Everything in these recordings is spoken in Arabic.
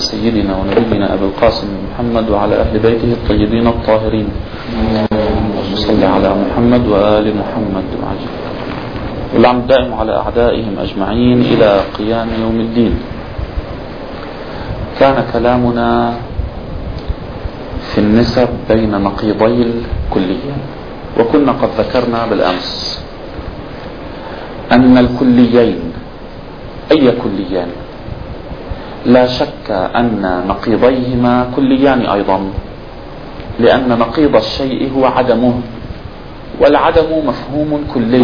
سيدنا ونبينا أبي القاسم محمد وعلى أهل بيته الطيبين الطاهرين. صل على محمد وآل محمد واللعن الدائم على أعدائهم أجمعين إلى قيام يوم الدين. كان كلامنا في النسب بين نقيضي الكليين، وكنا قد ذكرنا بالأمس أن الكليين أي كليان لا شك أن نقيضيهما كليان أيضا، لأن نقيض الشيء هو عدمه، والعدم مفهوم كلي.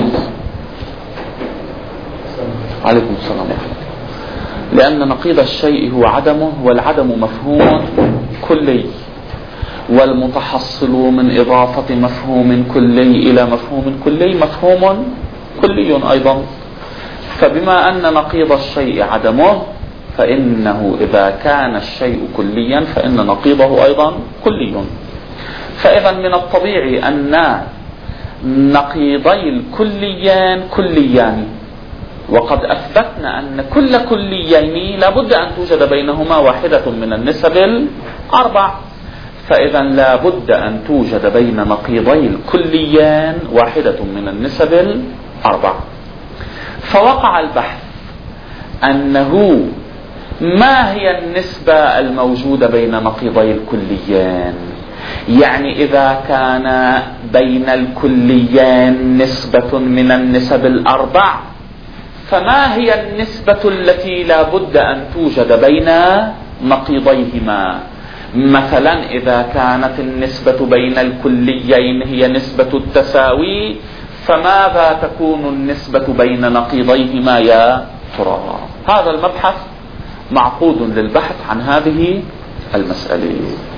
عليكم السلام ورحمة الله. لأن نقيض الشيء هو عدمه، والعدم مفهوم كلي، والمتحصل من إضافة مفهوم كلي إلى مفهوم كلي مفهوم كلي أيضا. فبما أن نقيض الشيء عدمه، فإنه إذا كان الشيء كليا فإن نقيضه أيضا كلي. فإذا من الطبيعي أن نقيضي الكليان كليان، وقد أثبتنا أن كل كليين لابد أن توجد بينهما واحدة من النسب الأربع. فإذا لابد أن توجد بين نقيضي الكليان واحدة من النسب الأربع. فوقع البحث أنه ما هي النسبة الموجودة بين نقيضي الكليان، يعني إذا كان بين الكليان نسبة من النسب الأربع، فما هي النسبة التي لا بد أن توجد بين نقيضيهما؟ مثلا إذا كانت النسبة بين الكليين هي نسبة التساوي، فماذا تكون النسبة بين نقيضيهما يا ترى؟ هذا المبحث معقود للبحث عن هذه المسألة.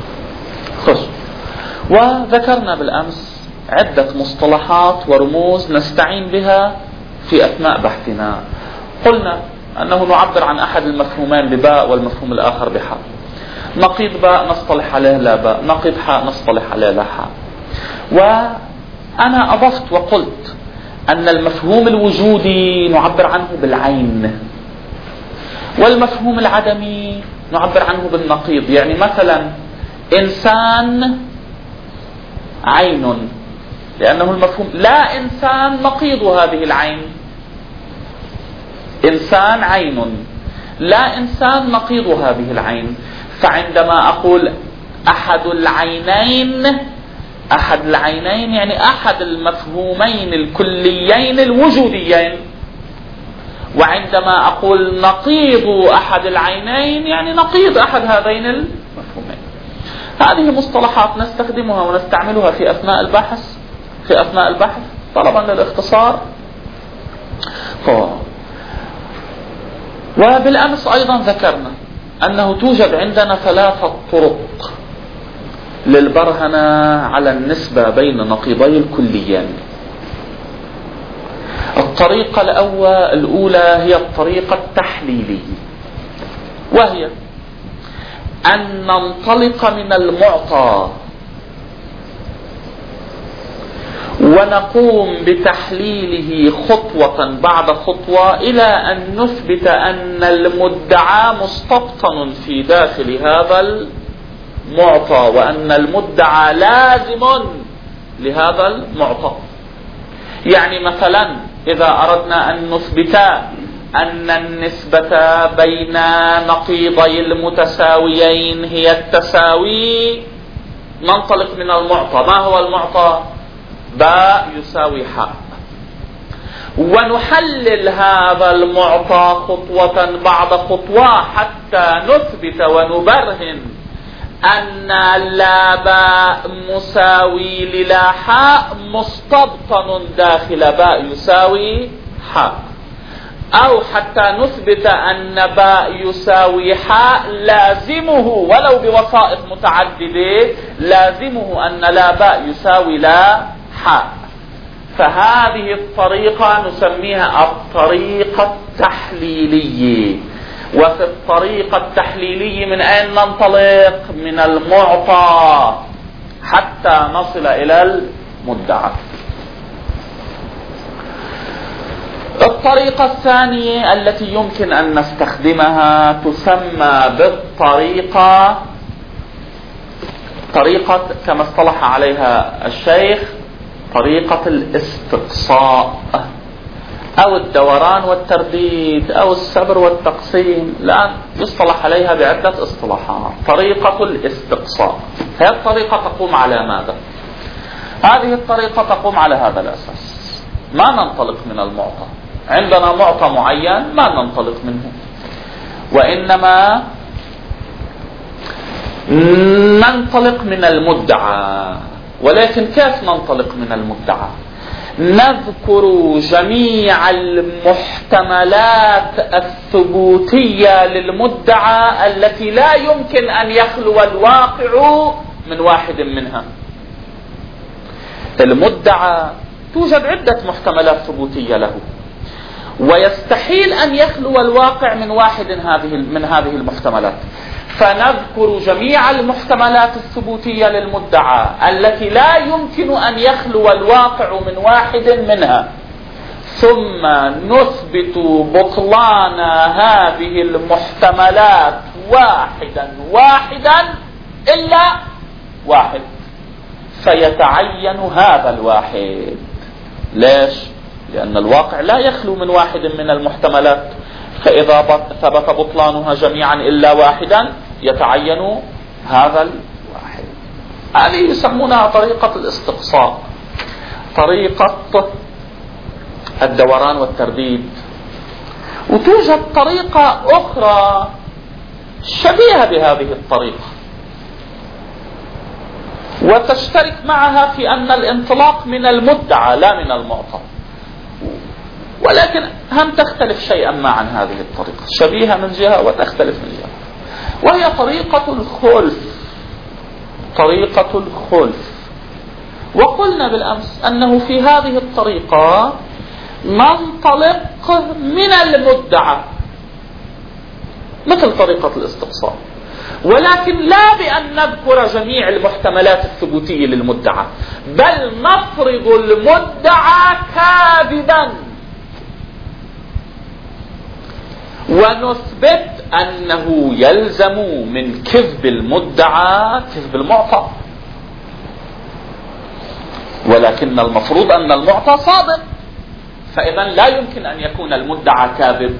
وذكرنا بالأمس عدة مصطلحات ورموز نستعين بها في أثناء بحثنا. قلنا أنه نعبر عن أحد المفهومين بباء والمفهوم الآخر بحاء. نقيض باء نصطلح عليه لا باء، نقيض حاء نصطلح عليه لا حاء. وأنا أضفت وقلت أن المفهوم الوجودي نعبر عنه بالعين، والمفهوم العدمي نعبر عنه بالنقيض. يعني مثلا إنسان عين، لأنه المفهوم، لا إنسان نقيض هذه العين. إنسان عين، لا إنسان نقيض هذه العين. فعندما أقول أحد العينين، أحد العينين يعني أحد المفهومين الكليين الوجوديين. وعندما أقول نقيض أحد العينين يعني نقيض أحد هذين المفهومين. هذه مصطلحات نستخدمها ونستعملها في أثناء البحث طلبا للاختصار. وبالأمس أيضا ذكرنا أنه توجد عندنا 3 طرق للبرهنة على النسبة بين نقيضي الكليين. الطريقة الأولى هي الطريقة التحليلية، وهي أن ننطلق من المعطى ونقوم بتحليله خطوة بعد خطوة إلى أن نثبت أن المدعى مستبطن في داخل هذا المعطى، وأن المدعى لازم لهذا المعطى. يعني مثلا إذا أردنا أن نثبت أن النسبة بين نقيضي المتساويين هي التساوي، ننطلق من المعطى. ما هو المعطى؟ باء يساوي حاء، ونحلل هذا المعطى خطوة بعد خطوة حتى نثبت ونبرهن أن لا باء مساوي للا حاء مستبطن داخل باء يساوي حاء، أو حتى نثبت أن باء يساوي حاء لازمه ولو بوسائط متعددة، لازمه أن لا باء يساوي لا حاء. فهذه الطريقة نسميها الطريقة التحليلية. وفي الطريقة التحليلية من أين ننطلق؟ من المعطى حتى نصل إلى المدعى. والطريقة الثانية التي يمكن أن نستخدمها تسمى بالطريقة كما اصطلح عليها الشيخ طريقة الاستقصاء أو الدوران والترديد أو السبر والتقسيم. الآن يصطلح عليها بعدة اصطلاحات. طريقة الاستقصاء هذه الطريقة تقوم على ماذا؟ هذه الطريقة تقوم على هذا الأساس: ما ننطلق من المعطى، عندنا معطى معين ما ننطلق منه، وإنما ننطلق من المدعى. ولكن كيف ننطلق من المدعى؟ نذكر جميع المحتملات الثبوتية للمدعى التي لا يمكن أن يخلو الواقع من واحد منها. المدعى توجد عدة محتملات ثبوتية له، ويستحيل أن يخلو الواقع من واحد من هذه المحتملات. فنذكر جميع المحتملات الثبوتية للمدعى التي لا يمكن أن يخلو الواقع من واحد منها، ثم نثبت بطلان هذه المحتملات واحدا إلا واحد، فيتعين هذا الواحد. ليش؟ لأن الواقع لا يخلو من واحد من المحتملات، فإذا ثبت بطلانها جميعا إلا واحدا يتعين هذا الواحد. هذه يسمونها طريقة الاستقصاء، طريقة الدوران والترديد. وتوجد طريقة أخرى شبيهة بهذه الطريقة وتشترك معها في أن الانطلاق من المدعى لا من المعطى، ولكن هم تختلف شيئا ما عن هذه الطريقة، شبيهة من جهة وتختلف من جهة، وهي طريقة الخلف. وقلنا بالأمس أنه في هذه الطريقة ننطلق من المدعى مثل طريقة الاستقصاء، ولكن لا بأن نذكر جميع المحتملات الثبوتية للمدعى، بل نفرض المدعى كاذبا ونثبت أنه يلزم من كذب المدعى كذب المعطى، ولكن المفروض أن المعطى صادق، فإذا لا يمكن أن يكون المدعى كاذب،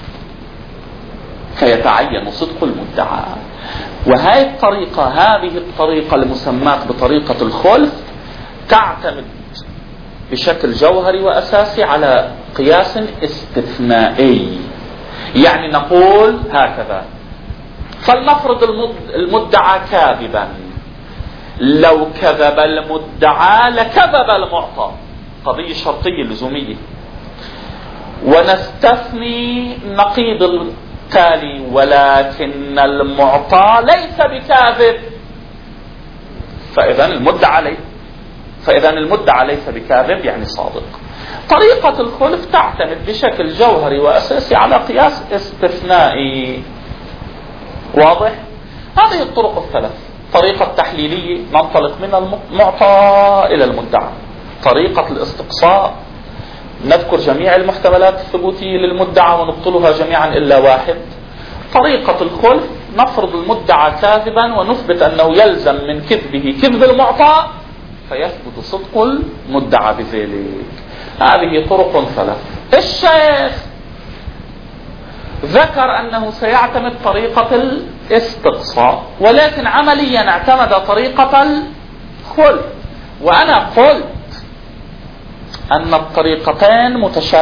فيتعين صدق المدعى. وهذه الطريقة المسماة بطريقة الخلف تعتمد بشكل جوهري وأساسي على قياس استثنائي. يعني نقول هكذا: فلنفرض المدعى كاذبا، لو كذب المدعى لكذب المعطى، قضية شرطية لزومية. ونستثني نقيض التالي: ولكن المعطى ليس بكاذب، فإذا المدعى ليس بكاذب يعني صادق. طريقة الخلف تعتمد بشكل جوهري وأساسي على قياس استثنائي. واضح؟ هذه الطرق الثلاث: طريقة تحليلية ننطلق من المعطى إلى المدعى، طريقة الاستقصاء نذكر جميع المحتملات الثبوتية للمدعى ونبطلها جميعا إلا واحد، طريقة الخلف نفرض المدعى كاذبا ونثبت أنه يلزم من كذبه كذب المعطى فيثبت صدق المدعى بذلك. هذه طرق ثلاث. الشيخ ذكر أنه سيعتمد طريقة الاستقصاء، ولكن عمليا اعتمد طريقة الخلف. وأنا قلت أن الطريقتين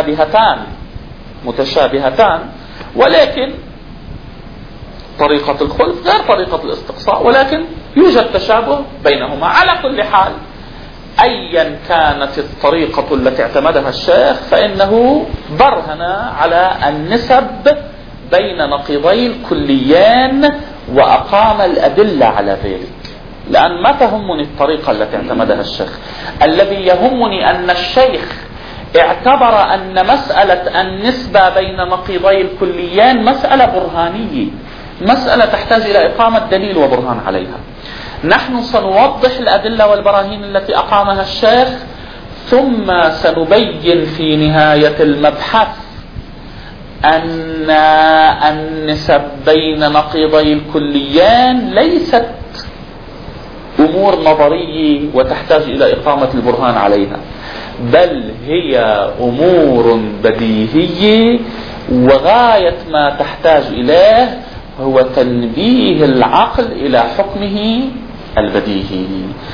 متشابهتان، ولكن طريقة الخلف غير طريقة الاستقصاء، ولكن يوجد تشابه بينهما. على كل حال، أيا كانت الطريقة التي اعتمدها الشيخ فإنه برهن على النسب بين نقيضي الكليين وأقام الأدلة على ذلك. لأن ما تهمني الطريقة التي اعتمدها الشيخ، الذي يهمني أن الشيخ اعتبر أن مسألة النسبة بين نقيضي الكليين مسألة برهانية، مسألة تحتاج إلى إقامة دليل وبرهان عليها. نحن سنوضح الأدلة والبراهين التي أقامها الشيخ، ثم سنبين في نهاية المبحث أن النسب بين نقيضي الكليين ليست أمور نظرية وتحتاج إلى إقامة البرهان عليها، بل هي أمور بديهية، وغاية ما تحتاج إليه هو تنبيه العقل إلى حكمه البديهي.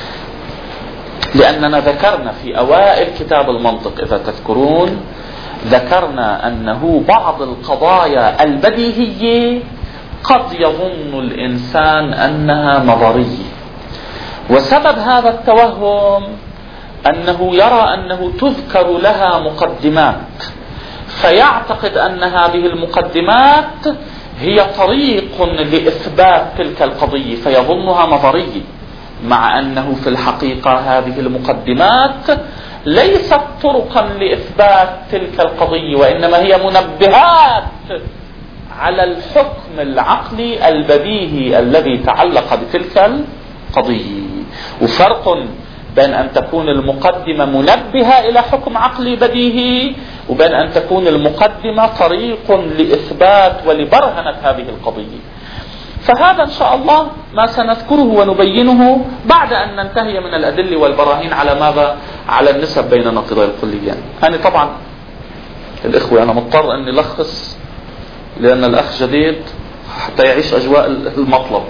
لأننا ذكرنا في أوائل كتاب المنطق إذا تذكرون، ذكرنا أنه بعض القضايا البديهية قد يظن الإنسان أنها نظرية، وسبب هذا التوهم أنه يرى أنه تذكر لها مقدمات، فيعتقد أن هذه المقدمات هي طريق لإثبات تلك القضية فيظنها نظرية، مع أنه في الحقيقة هذه المقدمات ليست طرقا لإثبات تلك القضية، وإنما هي منبهات على الحكم العقلي البديهي الذي تعلق بتلك القضية. وفرق بين أن تكون المقدمة منبهة إلى حكم عقلي بديهي، وبين أن تكون المقدمة طريق لإثبات ولبرهنة هذه القضية. فهذا إن شاء الله ما سنذكره ونبينه بعد أن ننتهي من الأدلة والبراهين على ماذا؟ على النسب بين نقيضي الكليين. يعني طبعا الإخوة أنا مضطر أن نلخص لأن الأخ جديد حتى يعيش أجواء المطلب.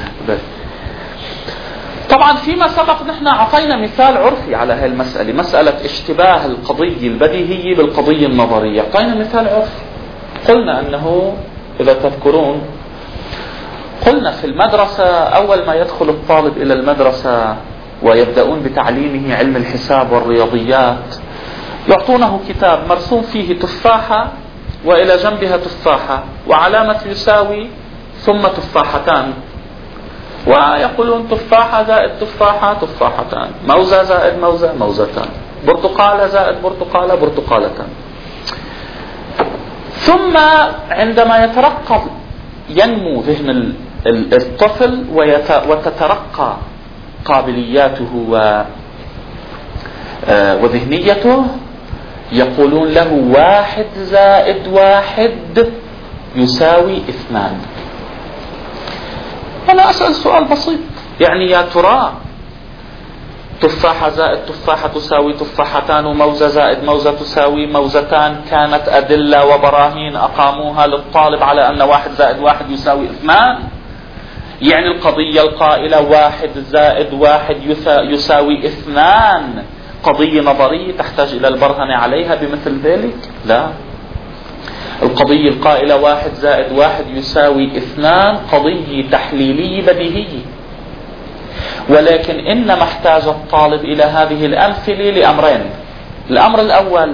طبعا فيما سبق نحن عطينا مثال عرفي على هذه المسألة، مسألة اشتباه القضية البديهية بالقضية النظرية. عطينا مثال عرفي، قلنا أنه إذا تذكرون قلنا في المدرسة أول ما يدخل الطالب إلى المدرسة ويبدأون بتعليمه علم الحساب والرياضيات يعطونه كتاب مرسوم فيه تفاحة وإلى جنبها تفاحة وعلامة يساوي ثم تفاحتان، ويقولون تفاحة زائد تفاحة تفاحتان، موزة زائد موزة موزتان، برتقالة زائد برتقالة برتقالتان. ثم عندما يترقب ينمو ذهن الطفل وتترقى قابلياته وذهنيته يقولون له 1 زائد 1 يساوي 2. أنا أسأل سؤال بسيط، يعني يا ترى تفاحة زائد تفاحة تساوي تفاحتان وموزة زائد موزة تساوي موزتان كانت أدلة وبراهين أقاموها للطالب على أن 1 زائد 1 يساوي 2؟ يعني القضية القائلة 1 زائد 1 يساوي 2 قضية نظرية تحتاج إلى البرهنة عليها بمثل ذلك؟ لا، القضية القائلة 1 زائد 1 يساوي 2 قضية تحليلية بديهية، ولكن إنما احتاج الطالب إلى هذه الأمثلة لأمرين. الأمر الأول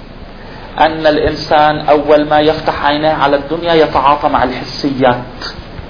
أن الإنسان أول ما يفتح عينيه على الدنيا يتعاطى مع الحسيات،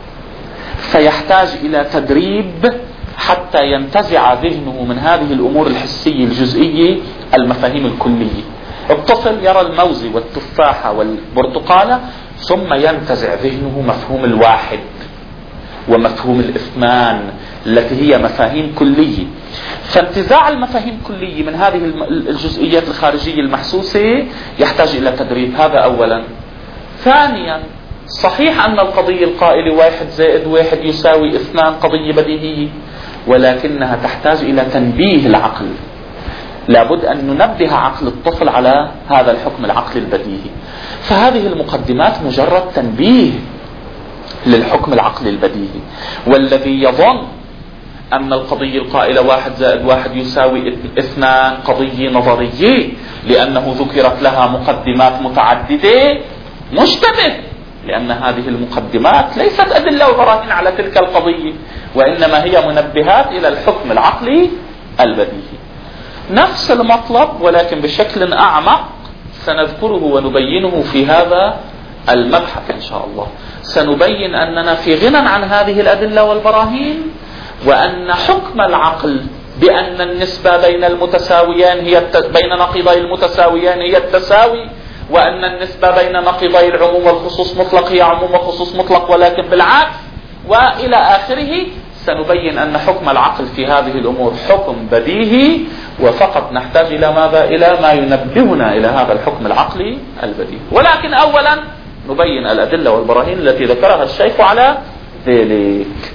فيحتاج إلى تدريب حتى ينتزع ذهنه من هذه الأمور الحسية الجزئية المفاهيم الكلية. الطفل يرى الموز والتفاحة والبرتقالة ثم ينتزع ذهنه مفهوم 1 ومفهوم 2 التي هي مفاهيم كلية. فانتزاع المفاهيم كلية من هذه الجزئيات الخارجية المحسوسة يحتاج إلى تدريب، هذا أولا. ثانيا صحيح أن القضية القائلة 1 زائد 1 يساوي 2 قضية بديهية، ولكنها تحتاج إلى تنبيه العقل. لابد أن ننبه عقل الطفل على هذا الحكم العقلي البديهي. فهذه المقدمات مجرد تنبيه للحكم العقلي البديهي. والذي يظن أن القضية القائلة 1 زائد 1 يساوي 2 قضية نظرية لأنه ذكرت لها مقدمات متعددة مشتبه، لأن هذه المقدمات ليست أدلة وبراهين على تلك القضية، وإنما هي منبهات إلى الحكم العقلي البديهي. نفس المطلب ولكن بشكل أعمق سنذكره ونبينه في هذا المبحث إن شاء الله. سنبين أننا في غنى عن هذه الأدلة والبراهين، وأن حكم العقل بأن النسبة بين المتساويين بين نقيضي المتساويين هي التساوي، وأن النسبة بين نقيضي العموم والخصوص مطلق هي عموم وخصوص مطلق ولكن بالعكس، وإلى آخره. سنبين أن حكم العقل في هذه الأمور حكم بديهي، وفقط نحتاج إلى ماذا؟ إلى ما ينبهنا إلى هذا الحكم العقلي البديهي. ولكن أولا نبين الأدلة والبراهين التي ذكرها الشيخ على ذلك.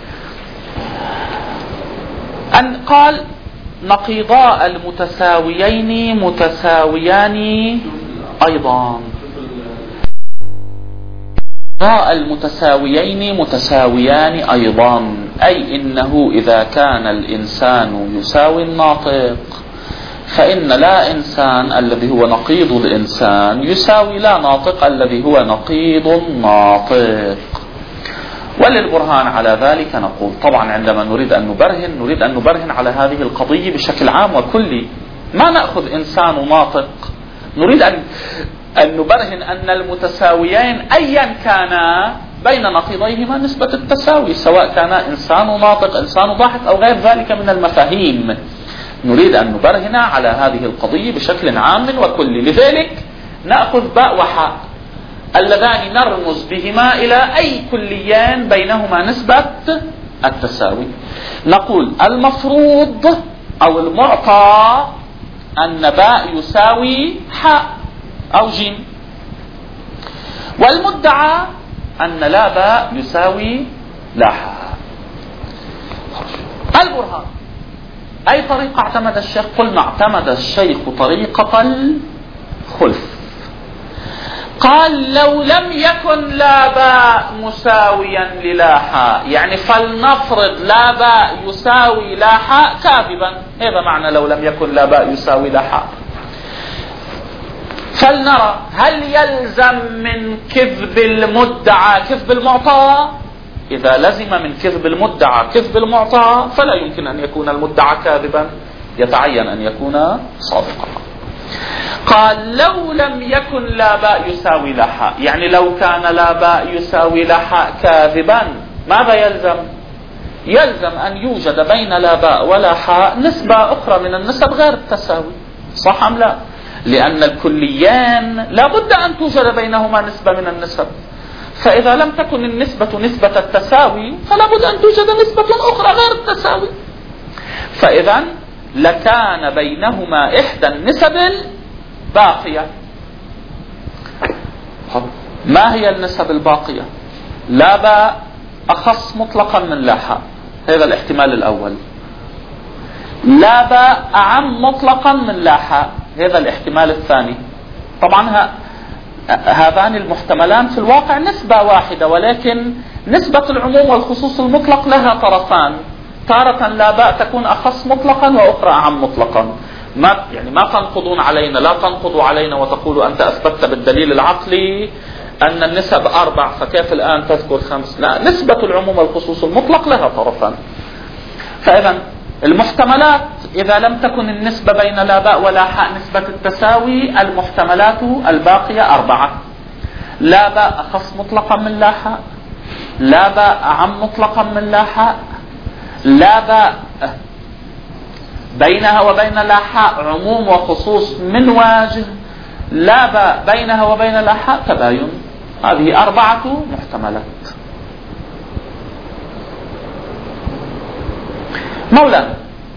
أن قال نقيضاء المتساويين متساويان أيضا. المتساويين متساويان أيضا، أي إنه إذا كان الإنسان يساوي الناطق فإن لا إنسان الذي هو نقيض الإنسان يساوي لا ناطق الذي هو نقيض الناطق. وللبرهان على ذلك نقول طبعا عندما نريد أن نبرهن على هذه القضية بشكل عام وكلي، ما نأخذ إنسان وناطق، نريد أن نبرهن أن المتساويين أيا كانا بين نقيضيهما نسبة التساوي، سواء كان إنسان ناطق إنسان ضاحك أو غير ذلك من المفاهيم. نريد أن نبرهن على هذه القضية بشكل عام وكلي. لذلك نأخذ باء وحاء اللذان نرمز بهما إلى أي كليان بينهما نسبة التساوي. نقول المفروض أو المعطى أن باء يساوي حاء أو جيم، والمدعى أن لا باء يساوي لا حاء. البرهان أي طريقة اعتمد الشيخ؟ قلنا اعتمد الشيخ طريقة الخلف. قال لو لم يكن لا باء مساويا للا حاء، يعني فلنفرض لا باء يساوي لا حاء كاذبا، هذا معنى لو لم يكن لا باء يساوي لا حاء. فلنرى هل يلزم من كذب المدعى كذب المعطى؟ إذا لزم من كذب المدعى كذب المعطى فلا يمكن أن يكون المدعى كاذبا، يتعين أن يكون صادقا. قال لو لم يكن لا باء يساوي لا حاء، يعني لو كان لا باء يساوي لا حاء كاذبا ماذا يلزم؟ يلزم أن يوجد بين لا باء ولا حاء نسبة أخرى من النسب غير التساوي، صح أم لا؟ لأن الكليان لا بد أن توجد بينهما نسبة من النسب، فإذا لم تكن النسبة نسبة التساوي فلا بد أن توجد نسبة أخرى غير التساوي. فإذا لكان بينهما إحدى النسب باقية. ما هي النسب الباقية؟ لا باء أخص مطلقا من لا حاء، هذا الاحتمال الأول. لا باء أعم مطلقا من لا حاء، هذا الاحتمال الثاني. طبعا هذان المحتملان في الواقع نسبة واحدة، ولكن نسبة العموم والخصوص المطلق لها طرفان، تارة لا باء تكون أخص مطلقا وأخرى أعم مطلقا. ما تنقضون علينا، لا تنقضوا علينا وتقولوا أنت أثبتت بالدليل العقلي أن النسب 4 فكيف الآن تذكر 5؟ لا، نسبة العموم والخصوص المطلق لها طرفان. فإذا المحتملات إذا لم تكن النسبة بين لا باء ولا حاء نسبة التساوي، المحتملات الباقية 4: لا باء أخص مطلقا من لا حاء، لا باء أعم مطلقا من لا حاء، لا باء بينها وبين لا حاء عموم وخصوص من واجه، لا باء بينها وبين لا حاء تباين. هذه 4 محتملات. مولانا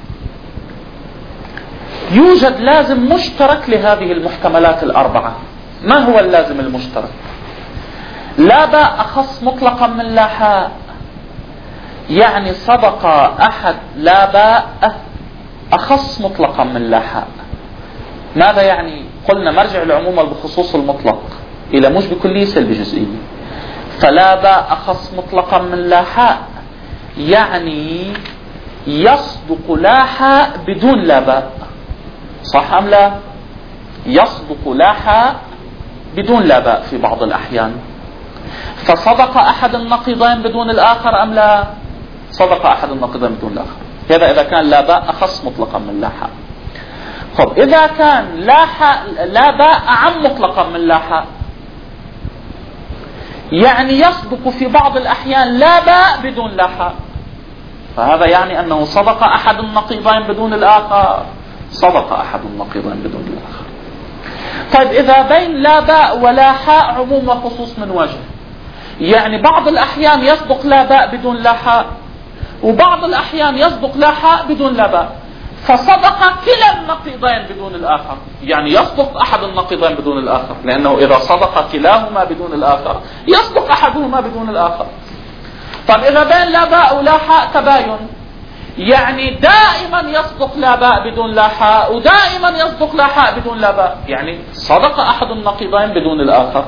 يوجد لازم مشترك لهذه المحتملات 4. ما هو اللازم المشترك؟ لا باء أخص مطلقا من لا حاء، يعني صدق أحد لا باء أخص مطلقا من لا حاء. ماذا يعني؟ قلنا مرجع العموم بخصوص المطلق إلى مش بكلية سلب جزئية. فلا باء أخص مطلقا من لا حاء يعني يصدق لا حاء بدون لا باء، صح أم لا؟ يصدق لا حاء بدون لا باء في بعض الأحيان. فصدق أحد النقيضين بدون الآخر أم لا؟ صدق أحد النقيضين بدون الآخر. هذا إذا كان لا باء أخص مطلقا من لا حاء. طب إذا كان لا باء أعم مطلقا من لا حاء، يعني يصدق في بعض الأحيان لا باء بدون لا حاء، فهذا يعني أنه صدق أحد النقيضين بدون الآخر. صدق أحد النقيضين بدون الآخر. طيب إذا بين لا باء ولا حاء عموم وخصوص من وجه، يعني بعض الأحيان يصدق لا باء بدون لا حاء، وبعض الأحيان يصدق لا حاء بدون لا باء، فصدق كلا النقيضين بدون الآخر، يعني يصدق أحد النقيضين بدون الآخر، لأنه إذا صدق كلاهما بدون الآخر يصدق أحدهما بدون الآخر. طب إذا بين لا باء ولا حاء تباين، يعني دائما يصدق لا باء بدون لا حاء، ودائما يصدق لا حاء بدون لا باء، يعني صدق أحد النقيضين بدون الآخر.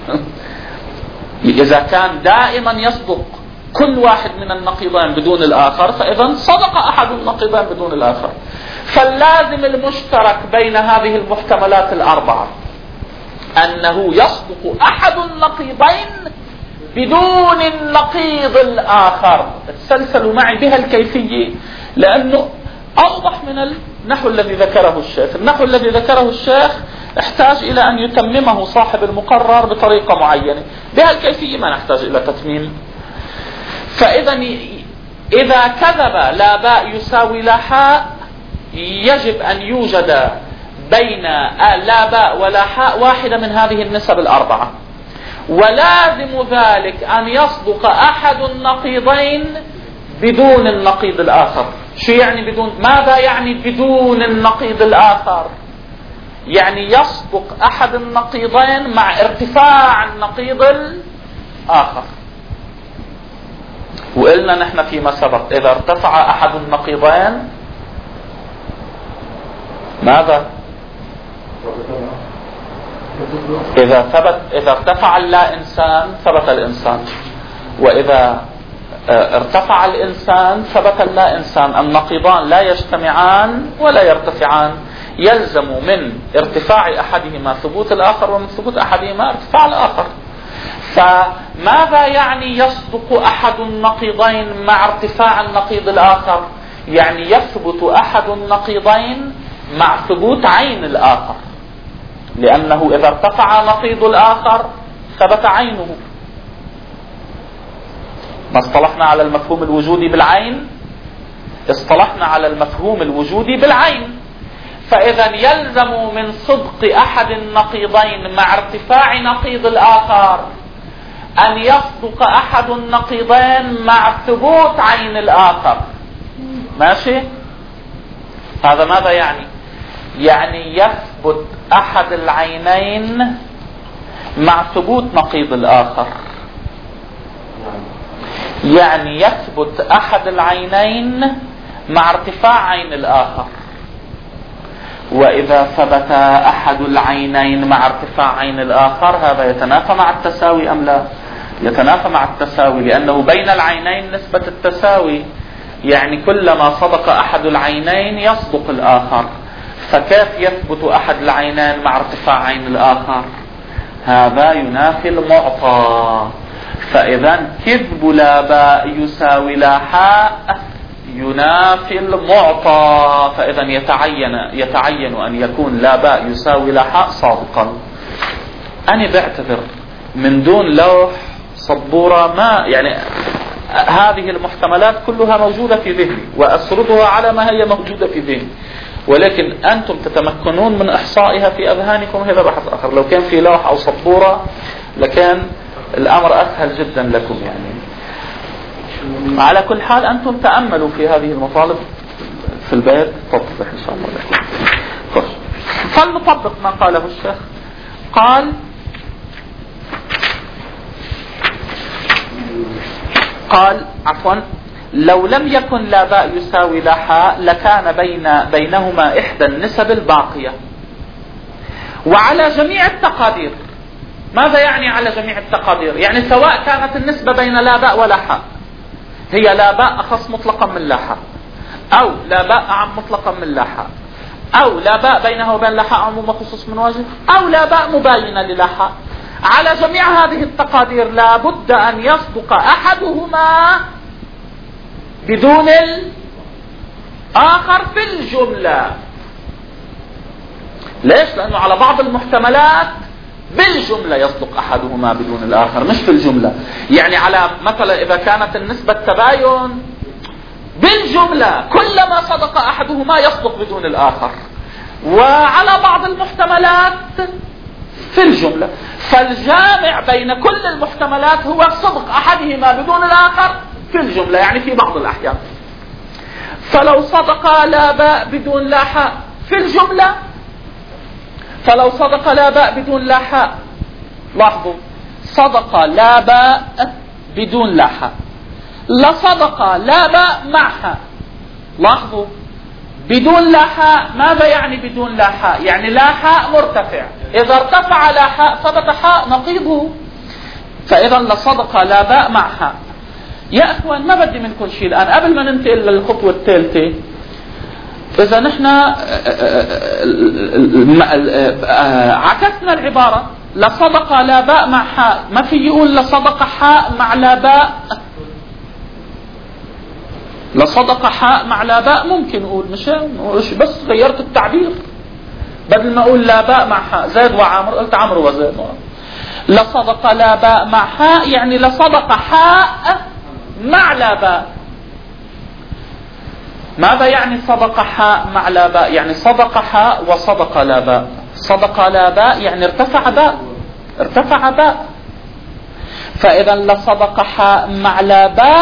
إذا كان دائما يصدق كل واحد من النقيضين بدون الآخر، فإذا صدق أحد النقيضين بدون الآخر. فاللازم المشترك بين هذه المحتملات الأربعة أنه يصدق أحد النقيضين بدون النقيض الآخر. تسلسلوا معي بها الكيفية، لأنه أوضح من النحو الذي ذكره الشيخ. النحو الذي ذكره الشيخ احتاج إلى أن يتممه صاحب المقرر بطريقة معينة، بها الكيفية ما نحتاج إلى تتميم. فإذا إذا كذب لا باء يساوي لا حاء، يجب أن يوجد بين لا باء ولا حاء واحدة من هذه النسب الأربعة، ولازم ذلك أن يصدق أحد النقيضين بدون النقيض الآخر. شو يعني بدون؟ ماذا يعني بدون النقيض الآخر؟ يعني يصدق أحد النقيضين مع ارتفاع النقيض الآخر. وقلنا نحن فيما سبق إذا ارتفع أحد النقيضين ماذا؟ إذا ارتفع اللا إنسان ثبت الإنسان، وإذا ارتفع الإنسان ثبت اللا إنسان. النقيضان لا يجتمعان ولا يرتفعان، يلزم من ارتفاع أحدهما ثبوت الآخر، ومن ثبوت أحدهما ارتفاع الآخر. فماذا يعني يصدق أحد النقيضين مع ارتفاع النقيض الآخر؟ يعني يثبت أحد النقيضين مع ثبوت عين الآخر، لأنه إذا ارتفع نقيض الآخر ثبت عينه. ما اصطلحنا على المفهوم الوجودي بالعين؟ اصطلحنا على المفهوم الوجودي بالعين. فإذا يلزم من صدق أحد النقيضين مع ارتفاع نقيض الآخر أن يصدق أحد النقيضين مع ثبوت عين الآخر. ماشي؟ هذا ماذا يعني؟ يعني يثبت أحد العينين مع ثبوت نقيض الآخر. يعني يثبت أحد العينين مع ارتفاع عين الآخر. وإذا ثبت أحد العينين مع ارتفاع عين الآخر، هذا يتنافى مع التساوي أم لا؟ يتنافى مع التساوي، لأنه بين العينين نسبة التساوي، يعني كلما صدق أحد العينين يصدق الآخر. فكيف يثبت أحد العينين مع ارتفاع عين الآخر؟ هذا ينافي المعطى. فإذا كذب لا باء يساوي لا حاء ينافي المعطى، فإذا يتعين أن يكون لا باء يساوي لا حاء صادقا. أنا بعتذر من دون لوح سبورة، ما يعني هذه المحتملات كلها موجودة في ذهني وأسردها على ما هي موجودة في ذهني، ولكن أنتم تتمكنون من إحصائها في أذهانكم، هذا بحث آخر. لو كان في لوح أو سبورة لكان الأمر أسهل جدا لكم. يعني على كل حال أنتم تأملوا في هذه المطالب في البيت، تطبق إن شاء الله لكم. فلنطبق ما قاله الشيخ. قال عفوا، لو لم يكن لا باء يساوي لا حاء لكان بينهما إحدى النسب الباقية. وعلى جميع التقادير. ماذا يعني على جميع التقادير؟ يعني سواء كانت النسبة بين لا باء ولا حاء هي لا باء أخص مطلقا من لا حاء، أو لا باء أعم مطلقا من لا حاء، أو لا باء بينها وبين لا حاء عموم خصوص من وجه، أو لا باء مباينة للا حاء، على جميع هذه التقادير لا بد أن يصدق أحدهما بدون الآخر في الجملة. ليش؟ لأنه على بعض المحتملات بالجملة يصدق أحدهما بدون الآخر، مش في الجملة. يعني على مثلا إذا كانت النسبة التباين بالجملة كلما صدق أحدهما يصدق بدون الآخر، وعلى بعض المحتملات في الجملة. فالجامع بين كل المحتملات هو صدق أحدهما بدون الآخر في الجملة، يعني في بعض الأحيان. فلو صدق لا باء بدون لا حاء في الجملة، فلو صدق لا باء بدون لا حاء، لاحظوا صدق لا باء بدون لا حاء، لصدق لا باء مع حاء. لاحظوا بدون لا حاء ماذا يعني بدون لا حاء؟ يعني لا حاء مرتفع، إذا ارتفع لا حاء ثبت حاء نقيضه، فإذا لصدق لا باء مع حاء. يا أخوان ما بدي منكم شيء الآن قبل ما ننتقل للخطوة الثالثة. إذا نحن عكسنا العبارة لصدق لا باء مع حاء، ما في يقول لصدق حاء مع لا باء. لصدق حاء مع لا باء ممكن نقول، مش بس غيرت التعبير، بدل ما أقول لا باء مع حاء زيد وعمر قلت عمر وزيد. لصدق لا باء مع حاء يعني لصدق حاء مع لا باء. ماذا يعني صدق حاء مع لا باء؟ يعني صدق حاء وصدق لا باء. صدق لا باء يعني ارتفع باء، ارتفع باء. فإذا لصدق حاء مع لا باء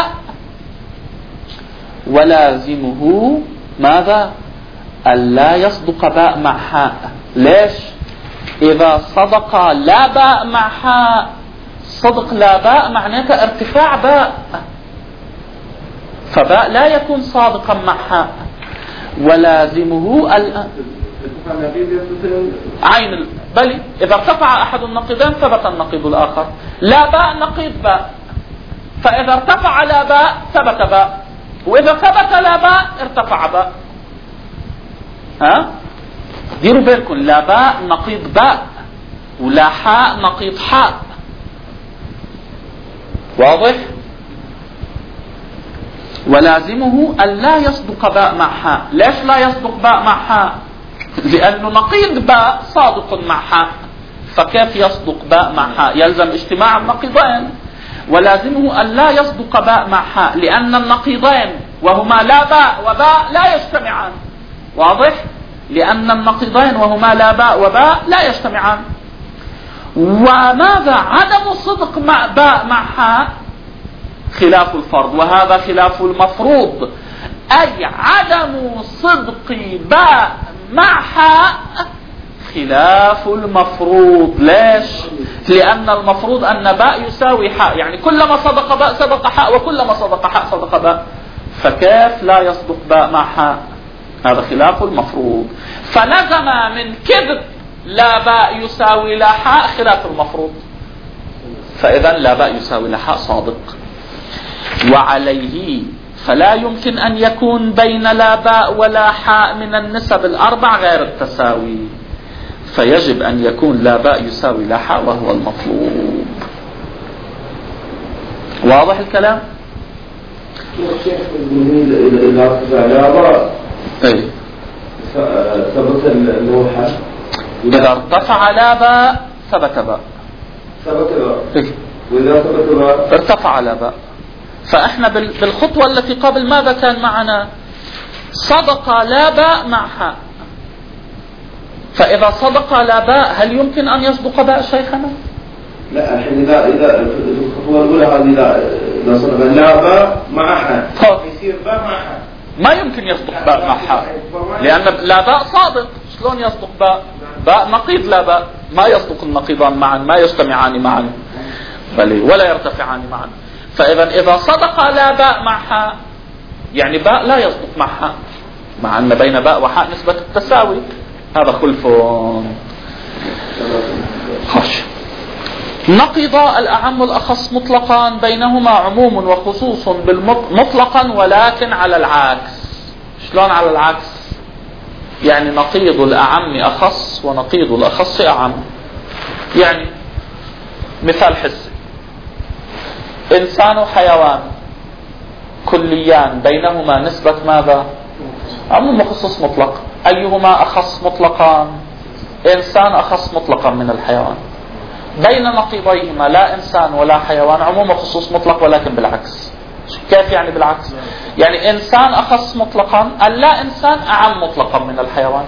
ولازمه ماذا؟ ألا يصدق باء مع حاء. ليش؟ إذا صدق لا باء مع حاء، صدق لا باء معناته ارتفاع باء، فباء لا يكون صادقا مع حاء. ولازمه عين بل إذا ارتفع أحد النقيضين ثبت النقيض الآخر. لا باء نقيض باء، فإذا ارتفع لا باء ثبت باء، وإذا ثبت لا باء ارتفع باء. ها؟ ديروا بالكم، لا باء نقيض باء ولا حاء نقيض حاء. واضح؟ ولازمه أن لا يصدق باء مع حاء. ليش لا يصدق باء مع حاء؟ لأنه نقيض باء صادق مع حاء، فكيف يصدق باء مع حاء؟ يلزم اجتماع النقيضين. ولازمه أن لا يصدق باء مع حاء لأن النقيضين وهما لا باء وباء لا يجتمعان. واضح؟ لأن النقيضين وهما لا باء وباء لا يجتمعان. وماذا؟ عدم صدق مع باء مع حاء خلاف الفرض، وهذا خلاف المفروض، أي عدم صدق باء مع حاء خلاف المفروض. ليش؟ لأن المفروض أن باء يساوي حاء، يعني كلما صدق باء صدق حاء، وكلما صدق حاء صدق باء، فكيف لا يصدق باء مع حاء؟ هذا خلاف المفروض. فلزم من كذب لا باء يساوي لا حاء خلاف المفروض، فإذا لا باء يساوي لا حاء صادق. وعليه فلا يمكن أن يكون بين لا باء ولا حاء من النسب الأربع غير التساوي، فيجب أن يكون لا باء يساوي لا حاء وهو المطلوب. واضح الكلام؟ لا باء ثبت اللوحة، إذا ارتفع لا باء ثبت باء، وإذا ثبت باء ارتفع لا باء. فإحنا بالخطوة التي قبل ماذا كان معنا؟ صدق لا باء مع حاء. فإذا صدق لا باء هل يمكن أن يصدق باء شيخنا؟ لا، الحين إذا الخطوة الأولى هذه إذا صدق لا باء مع حاء يصير باء مع حاء، ما يمكن يصدق باء مع حاء، لأن لا باء صادق. شلون يصدق باء؟ باء نقيض لا باء، ما يصدق النقيضان معا، ما يجتمعان معا بل ولا يرتفعان معا. فإذا صدق لا باء مع حاء يعني باء لا يصدق مع حاء، مع أن بين باء وحاء نسبة التساوي، هذا خلف. خش نقض الأعم والأخص مطلقا، بينهما عموم وخصوص مطلقا ولكن على العكس. شلون على العكس؟ يعني نقيض الأعم أخص ونقيض الأخص أعم. يعني مثال حسي، إنسان وحيوان كليان بينهما نسبة ماذا؟ عموم وخصوص مطلق. أيهما أخص مطلقا؟ إنسان أخص مطلقا من الحيوان. بين نقيضيهما لا إنسان ولا حيوان عموم وخصوص مطلق ولكن بالعكس. كيف يعني بالعكس؟ يعني إنسان أخص مطلقا، اللا إنسان أعم مطلقا من الحيوان.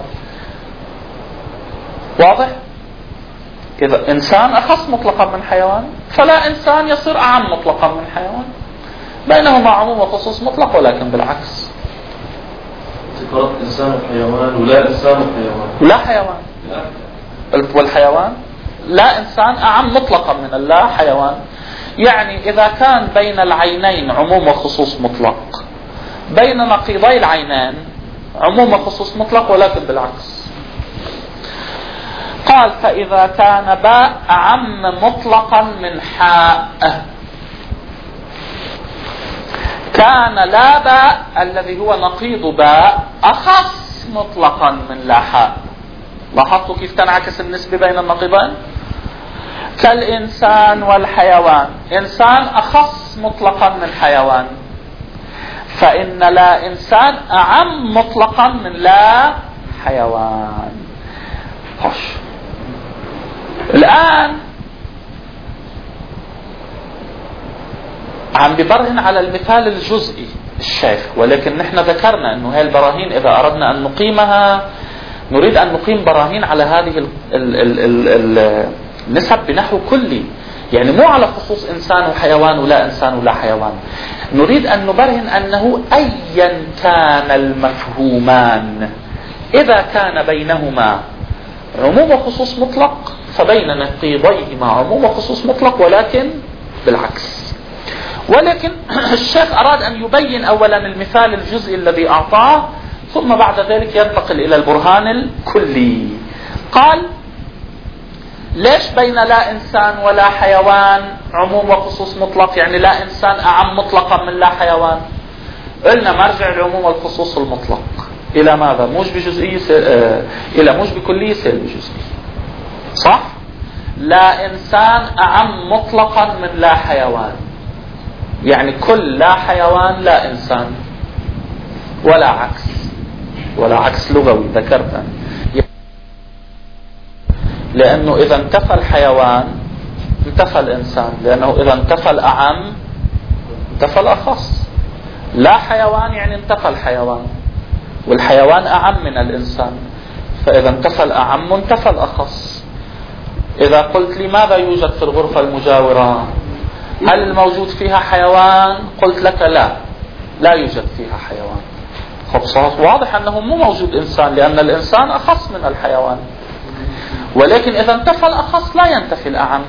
واضح؟ إذا إنسان أخص مطلقا من حيوان، فلا إنسان يصير أعم مطلقا من حيوان. بينهما عموم وخصوص مطلق ولكن بالعكس. افتكرت إنسان وحيوان ولا إنسان وحيوان لا حيوان. والحيوان لا إنسان أعم مطلقا من اللا حيوان. يعني إذا كان بين العينين عموم وخصوص مطلق، بين نقيضي العينين عموم وخصوص مطلق، ولكن بالعكس. قال فإذا كان باء أعم مطلقا من حاء، كان لا باء الذي هو نقيض باء أخص مطلقا من لا حاء. لاحظتوا كيف تنعكس النسبة بين النقيضين؟ كالإنسان والحيوان، إنسان أخص مطلقا من حيوان، فإن لا إنسان أعم مطلقا من لا حيوان. خش الآن عم ببرهن على المثال الجزئي الشيخ، ولكن نحن ذكرنا أنه هذه البراهين إذا أردنا أن نقيمها نريد أن نقيم براهين على هذه النسب بنحو كلي، يعني مو على خصوص إنسان وحيوان ولا إنسان ولا حيوان. نريد أن نبرهن أنه أيا كان المفهومان إذا كان بينهما عموم وخصوص مطلق فبين نقيضيهما عموم وخصوص مطلق، ولكن بالعكس. ولكن الشيخ أراد أن يبين أولا المثال الجزئي الذي أعطاه، ثم بعد ذلك ينتقل إلى البرهان الكلي. قال ليش بين لا إنسان ولا حيوان عموم وخصوص مطلق؟ يعني لا إنسان أعم مطلقا من لا حيوان. قلنا مرجع العموم والخصوص المطلق إلى ماذا؟ موج بجزئية إلى موج بكلية سيل بجزئية، صح؟ لا إنسان أعم مطلقا من لا حيوان، يعني كل لا حيوان لا إنسان، ولا عكس، ولا عكس لغوي ذكرت. لأنه إذا انتفى الحيوان انتفى الإنسان، لأنه إذا انتفى الأعم انتفى الأخص. لا حيوان يعني انتفى الحيوان، والحيوان أعم من الإنسان، فإذا انتفى الأعم انتفى الأخص. إذا قلت لي ماذا يوجد في الغرفة المجاورة؟ هل الموجود فيها حيوان؟ قلت لك لا يوجد فيها حيوان. خب واضح أنه مو موجود إنسان، لأن الإنسان أخص من الحيوان. ولكن إذا انتفى الأخص لا ينتفي الأعم.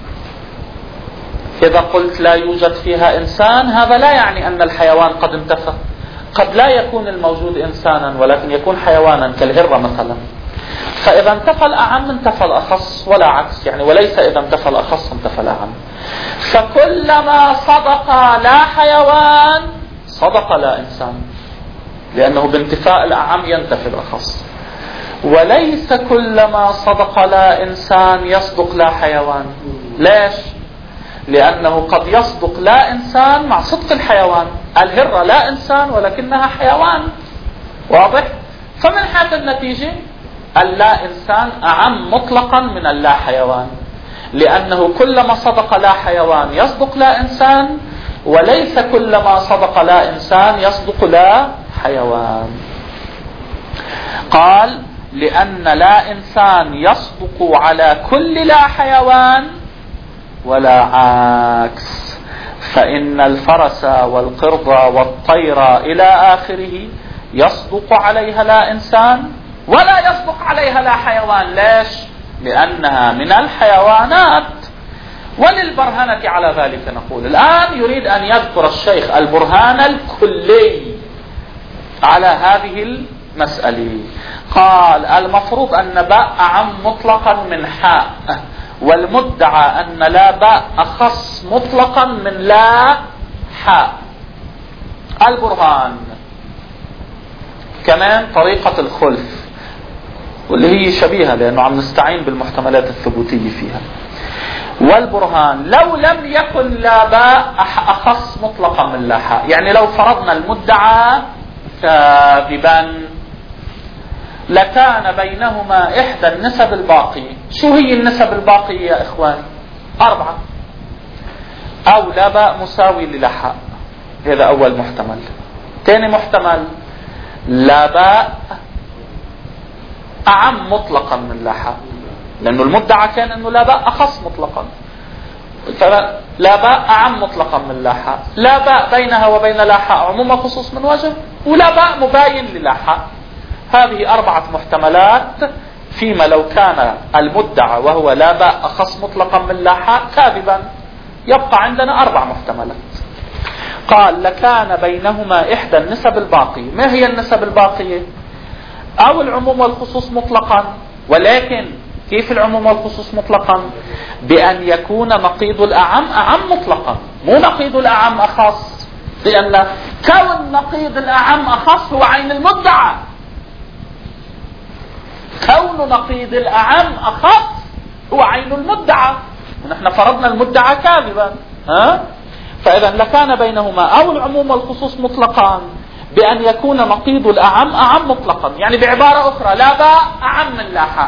إذا قلت لا يوجد فيها إنسان، هذا لا يعني أن الحيوان قد انتفى. قد لا يكون الموجود إنسانا ولكن يكون حيوانا كالهرة مثلا. فإذا انتفى الأعم انتفى الأخص، ولا عكس، يعني وليس إذا انتفى الأخص انتفى الأعم. فكلما صدق لا حيوان صدق لا إنسان، لأنه بانتفاء الأعم ينتفي الأخص. وليس كلما صدق لا إنسان يصدق لا حيوان. ليش؟ لأنه قد يصدق لا إنسان مع صدق الحيوان. الهرة لا إنسان ولكنها حيوان، واضح؟ فمن حيث النتيجة اللا إنسان أعم مطلقا من اللا حيوان، لأنه كلما صدق لا حيوان يصدق لا إنسان، وليس كلما صدق لا إنسان يصدق لا حيوان. قال لأن لا إنسان يصدق على كل لا حيوان ولا عكس، فإن الفرس والقرد والطير إلى آخره يصدق عليها لا إنسان ولا يصدق عليها لا حيوان. ليش؟ لأنها من الحيوانات. وللبرهنة على ذلك نقول الآن يريد أن يذكر الشيخ البرهان الكلي على هذه المسألة. قال المفروض أن باء أعم مطلقا من حاء، والمدعى أن لا باء أخص مطلقا من لا حاء. البرهان كمان طريقة الخلف، واللي هي شبيهة لأنه عم نستعين بالمحتملات الثبوتية فيها. والبرهان لو لم يكن لا باء أخص مطلقا من لا حاء، يعني لو فرضنا المدعى كاذبا لكان بينهما إحدى النسب الباقية. شو هي النسب الباقية يا إخوان؟ 4. أو لا باء مساوي للا حاء، هذا أول محتمل. ثاني محتمل لا باء أعم مطلقا من لا حاء، لأنه المدعى كان أنه لا باء أخص مطلقا، فلا باء أعم مطلقا من لا حاء. لا باء بينها وبين لا حاء عموم خصوص من وجه، ولا باء مباين للا حاء. هذه 4 محتملات، فيما لو كان المدعى وهو لا باء أخص مطلقا من لا حاء كاذبا. يبقى عندنا 4 محتملات. قال لكان بينهما إحدى النسب الباقية. ما هي النسب الباقية؟ أو العموم والخصوص مطلقا. ولكن كيف العموم والخصوص مطلقا؟ بأن يكون نقيض الأعم أعم مطلقا، مو نقيض الأعم أخص، لأن كون نقيض الأعم أخص هو عين المدعى. كون نقيض الأعم أخص هو عين المدعى، ونحن فرضنا المدعى كاذبا. فإذا لكان بينهما أو العموم والخصوص مطلقان بأن يكون نقيض الأعم أعم مطلقا. يعني بعبارة أخرى لا باء أعم من لا حاء.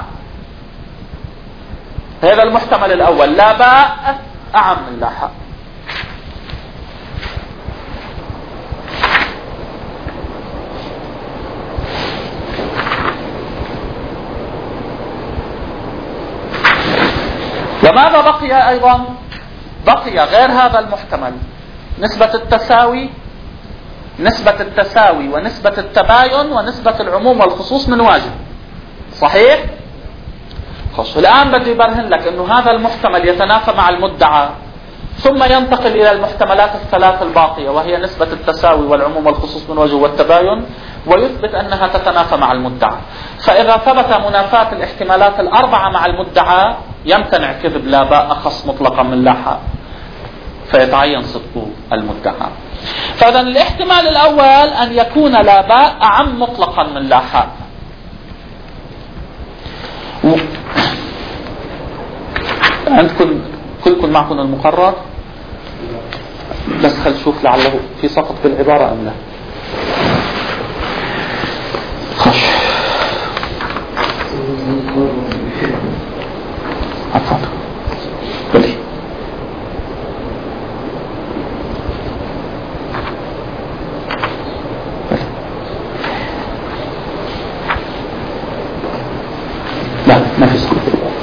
هذا المحتمل الأول، لا باء أعم من لا حاء. وماذا بقي أيضا؟ بقي غير هذا المحتمل نسبة التساوي ونسبة التباين ونسبة العموم والخصوص من واجب. صحيح؟ خش الآن بدي برهن لك أنه هذا المحتمل يتنافى مع المدعى، ثم ينتقل إلى المحتملات الثلاث الباقية، وهي نسبة التساوي والعموم والخصوص من وجه والتباين، ويثبت أنها تتنافى مع المدعى. فإذا ثبت منافاة الاحتمالات ال4 مع المدعى يمتنع كذب لا باء أخص مطلقا من لا حاء، فيتعين صدق المدعى. فإذا الاحتمال الأول أن يكون لا باء أعم مطلقا من لا حاء. عندكم كلكم معكم المقرر؟ بس خل شوف لعله في سقط في العبارة أم لا. خش عفوا بلي لا ما في سقط.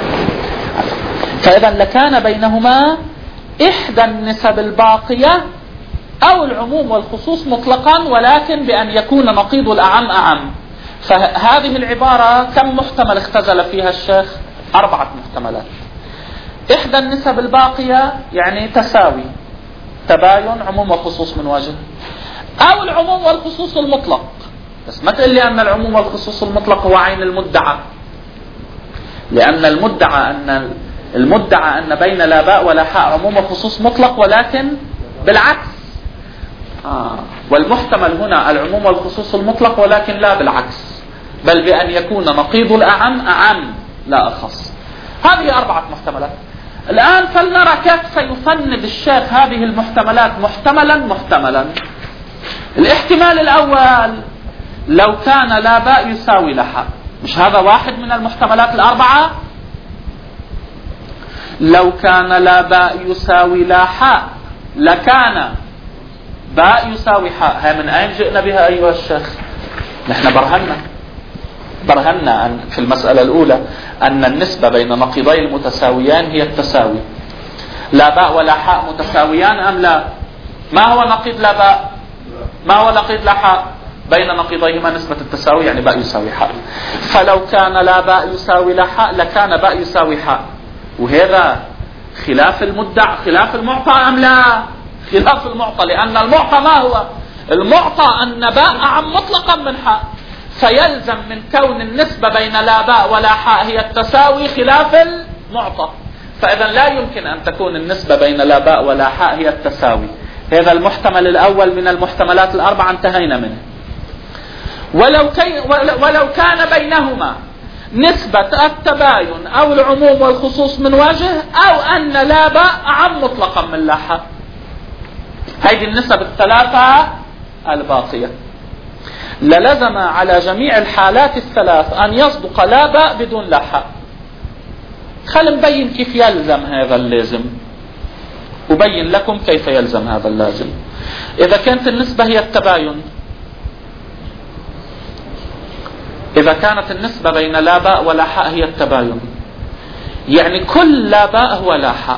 فإذا لكان بينهما إحدى النسب الباقية أو العموم والخصوص مطلقا، ولكن بأن يكون نقيض الأعم أعم. فهذه العبارة كم محتمل اختزل فيها الشيخ؟ 4 محتملات. إحدى النسب الباقية يعني تساوي، تباين، عموم وخصوص من وجه، أو العموم والخصوص المطلق. بس ما تقول لي أن العموم والخصوص المطلق هو عين المدعى، لأن المدعى أن بين لا باء ولا حاء عموم وخصوص مطلق، ولكن بالعكس. والمحتمل هنا العموم والخصوص المطلق، ولكن لا بالعكس، بل بأن يكون نقيض الأعم أعم لا أخص. هذه 4 محتملات. الآن فلنرى كيف سيفند الشيخ هذه المحتملات محتملا. الاحتمال الأول لو كان لا باء يساوي لا حاء، مش هذا واحد من المحتملات ال4؟ لو كان لا باء يساوي لا حاء لكان باء يساوي حاء. هاي من أين جئنا بها أيها الشيخ؟ نحن برهنا أن في المسألة الأولى أن النسبة بين نقيضي المتساويان هي التساوي. لا باء ولا حاء متساويان أم لا؟ ما هو نقيض لا باء؟ ما هو نقيض لا حاء؟ بين نقيضيهما نسبة التساوي، يعني باء يساوي حاء. فلو كان لا باء يساوي لا حاء لكان باء يساوي حاء. وهذا خلاف المدعى، خلاف المعطى أم لا؟ خلاف المعطى، لأن المعطى ما هو؟ المعطى أن باء أعم مطلقا من حاء، فيلزم من كون النسبة بين لا باء ولا حاء هي التساوي خلاف المعطى. فإذا لا يمكن أن تكون النسبة بين لا باء ولا حاء هي التساوي. هذا المحتمل الأول من المحتملات ال4 انتهينا منه. ولو كان بينهما نسبة التباين أو العموم والخصوص من وجه، أو أن لا باء أعم مطلقا من لا حاء، هذه النسب الثلاثة الباقية، للزم على جميع الحالات الثلاث أن يصدق لا باء بدون لا حاء. خل نبين كيف يلزم هذا اللازم، أبين لكم كيف يلزم هذا اللازم. إذا كانت النسبة هي التباين، إذا كانت النسبة بين لا باء ولا حاء هي التباين، يعني كل لا باء هو لا حاء.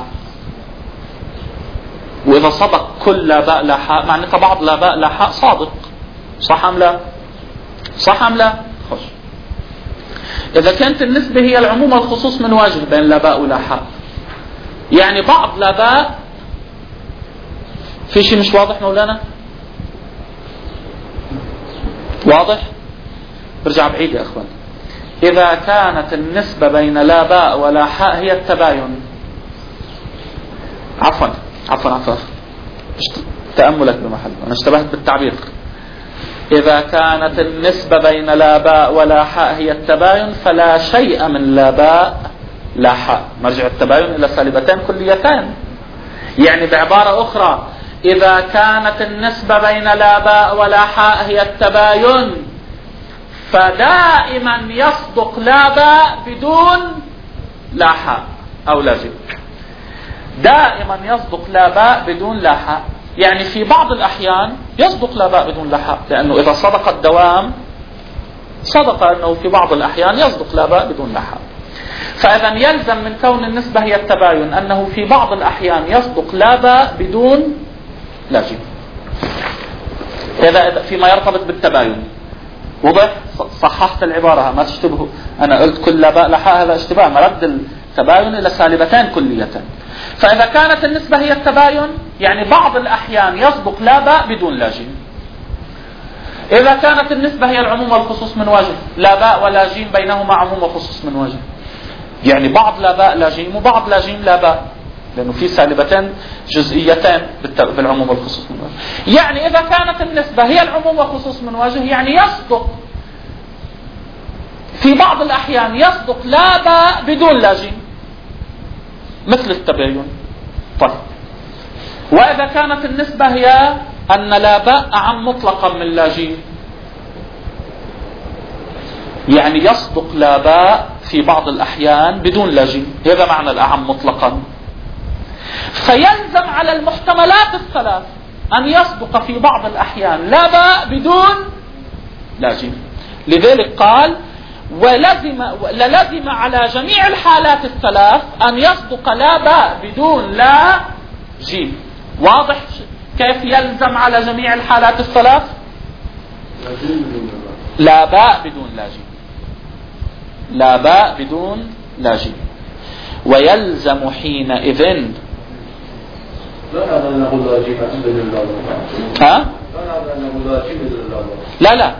وإذا صدق كل لا باء لا حاء، معناتها بعض لا باء لا حاء صادق. صح أم لا؟ صح أم لا؟ خش. إذا كانت النسبة هي العموم والخصوص من وجه بين لا باء ولا حاء، يعني بعض لا باء. في شيء مش واضح مولانا؟ واضح؟ برجع بعيد يا أخوان. إذا كانت النسبة بين لا باء ولا حاء هي التباين، عفوا تأملك بمحل، أنا اشتبهت بالتعبير. إذا كانت النسبة بين لا باء ولا حاء هي التباين فلا شيء من لا باء لا حاء. مرجع التباين إلى سالبتين كليتين. يعني بعبارة أخرى، إذا كانت النسبة بين لا باء ولا حاء هي التباين فدائما يصدق لا باء بدون لا حاء أو لا جيم. دائما يصدق لا باء بدون لا حاء. يعني في بعض الأحيان يصدق لا باء بدون لا حاء، لأنه إذا صدق الدوام صدق أنه في بعض الأحيان يصدق لا باء بدون لا حاء. فإذا يلزم من كون النسبة هي التباين أنه في بعض الأحيان يصدق لا باء بدون لا جيم، إذا فيما يرتبط بالتباين. وضح؟ صححت العبارة ما تشتبهوا. أنا قلت كل لا باء لا حاء هذا اشتباه، مرد التباين إلى سالبتين كليتين. فإذا كانت النسبة هي التباين يعني بعض الأحيان يصدق لا باء بدون لا جيم. إذا كانت النسبة هي العموم والخصوص من وجه، لا باء ولا جيم بينهما عموم وخصوص من وجه. يعني بعض لا باء لا جيم وبعض لا جيم لا باء، لأنه في سالبتين جزئيتين بالعموم والخصوص من وجه. يعني إذا كانت النسبة هي العموم والخصوص من وجه يعني يصدق في بعض الأحيان يصدق لا باء بدون لا جيم مثل التباين. طيب، وإذا كانت النسبة هي أن لا باء أعم مطلقا من لا جيم يعني يصدق لا باء في بعض الأحيان بدون لا جيم، هذا معنى الأعم مطلقا. فيلزم على المحتملات الثلاث أن يصدق في بعض الأحيان لا باء بدون لا جيم. لذلك قال ولزم على جميع الحالات الثلاث أن يصدق لا باء بدون لا جيم. واضح كيف يلزم على جميع الحالات الثلاث؟ لا باء بدون لا جيم، لا باء بدون لا جيم. ويلزم حينئذ لا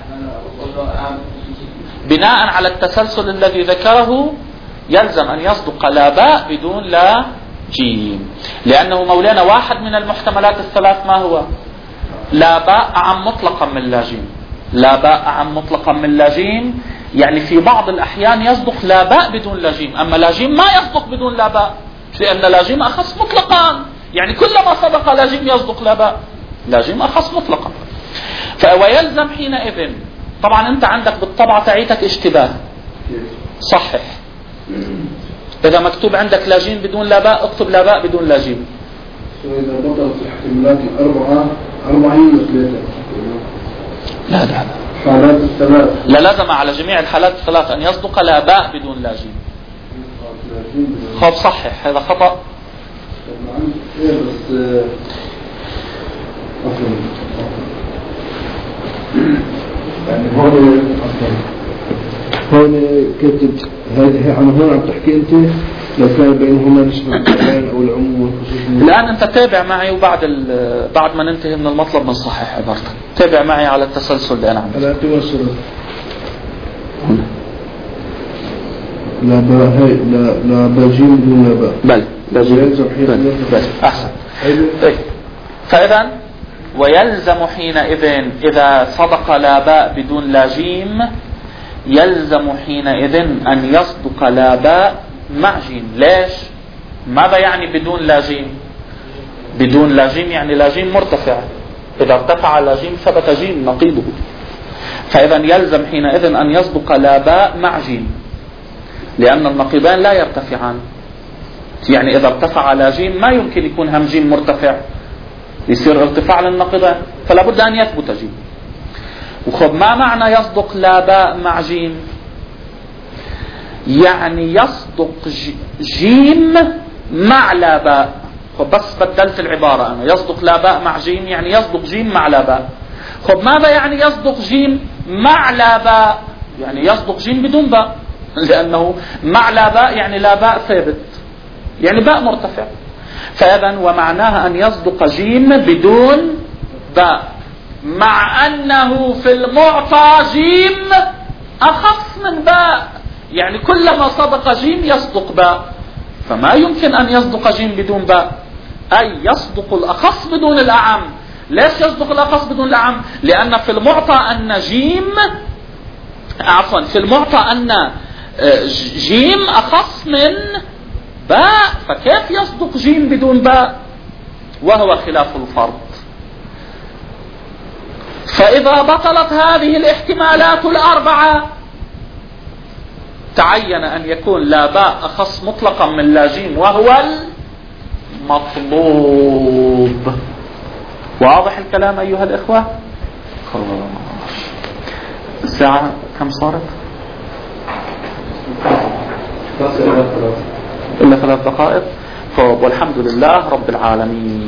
بناء على التسلسل الذي ذكره يلزم أن يصدق لا باء بدون لا جيم، لأنه مولانا واحد من المحتملات الثلاث ما هو؟ لا باء أعم مطلقا من لا جيم. لا باء أعم مطلقا من لا جيم يعني في بعض الأحيان يصدق لا باء بدون لا جيم، أما لا جيم ما يصدق بدون لا باء، لأن لا جيم أخص مطلقا. يعني كلما صدق لا جيم يصدق لا باء، لا جيم أخص مطلقا. ويلزم حينئذ، طبعا أنت عندك بالطبعة تعيتك اشتباه، صحح. إذا مكتوب عندك لا جيم بدون لا باء اكتب لا باء بدون لا جيم. إذا بطلت الاحتمالات الأربعة 40 مثلية. لا حالات الثلاث لا لازم على جميع الحالات الثلاث أن يصدق لا باء بدون لا جيم. خب صحح، هذا خطأ. يعني هون كتب هذه عن هون عم تحكي أنت لو كان بينهما نسبة البيان أو العموم والخصوص. الآن أنت تابع معي وبعد بعد ما ننتهي من المطلب بنصحح عبارتك. تابع معي على التسلسل اللي أنا عم. لا توصل. لا باء هاي لا باجيم بدون لا باء. بل بل أحسن. فإذا ويلزم حينئذ إذا صدق لا باء بدون لا جيم يلزم حينئذ أن يصدق لا باء مع جيم. ليش؟ ماذا يعني بدون لا جيم؟ بدون لا جيم يعني لا جيم مرتفع، إذا ارتفع لا جيم ثبت جيم نقيضه. فإذا يلزم حينئذ أن يصدق لا باء مع جيم، لأن النقيضان لا يرتفعان. يعني إذا ارتفع لا جيم ما يمكن يكون هم جيم مرتفع، يصير ارتفاع للنقيضان، فلا بد أن يثبت جيم. وخب ما معنى يصدق لا باء مع جيم؟ يعني يصدق جيم مع لا باء. خب بس بدلت العبارة أنا، يصدق لا باء مع جيم يعني يصدق جيم مع لا باء. خب ماذا يعني يصدق جيم مع لا باء يعني يصدق جيم بدون باء، لأنه مع لا باء يعني لا باء ثابت، يعني باء مرتفع. فإذا ومعناها أن يصدق جيم بدون باء، مع أنه في المعطى جيم أخص من باء، يعني كلما صدق جيم يصدق باء، فما يمكن أن يصدق جيم بدون باء، أي يصدق الأخص بدون الأعم. ليش يصدق الأخص بدون الأعم؟ لأن في المعطى أن جيم، عفوا، في المعطى أن جيم أخص من باء، فكيف يصدق جيم بدون باء؟ وهو خلاف الفرض. فإذا بطلت هذه الاحتمالات الأربعة تعين أن يكون لا باء أخص مطلقا من لا جيم، وهو المطلوب. واضح الكلام أيها الإخوة؟ الساعة كم صارت؟ إلا 3 دقائق. والحمد لله رب العالمين.